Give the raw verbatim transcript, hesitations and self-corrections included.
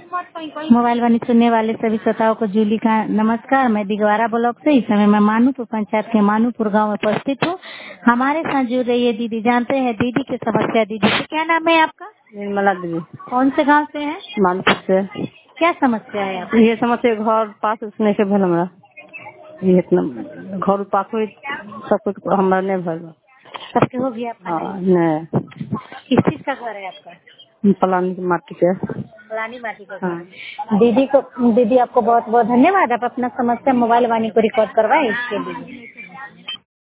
Mobile वाणी सुनने वाले सभी श्रोताओं को जूली का नमस्कार। मैं दिगवारा ब्लॉक से इस समय मैं मानूपुर पंचायत के मानूपुर गांव में उपस्थित हूँ। हमारे साथ जुड़ रही है दीदी। जानते हैं दीदी की समस्या। दीदी से क्या नाम है आपका? निर्मला दीदी। कौन से गांव से है? मानपुर से। क्या समस्या है आपको? ये समस्या घर पास उसने के भल हमरा ये इतना घर पास हुई सब कुछ हमरा नहीं भल सबके हो गया आपका? हाँ नहीं। किस चीज का घर है आपका? पलानी की माटी के। पलानी माटी का घर हाँ। है। दीदी को दीदी आपको बहुत बहुत धन्यवाद। आप अपना समस्या मोबाइल वाणी को रिकॉर्ड करवाए इसके लिए।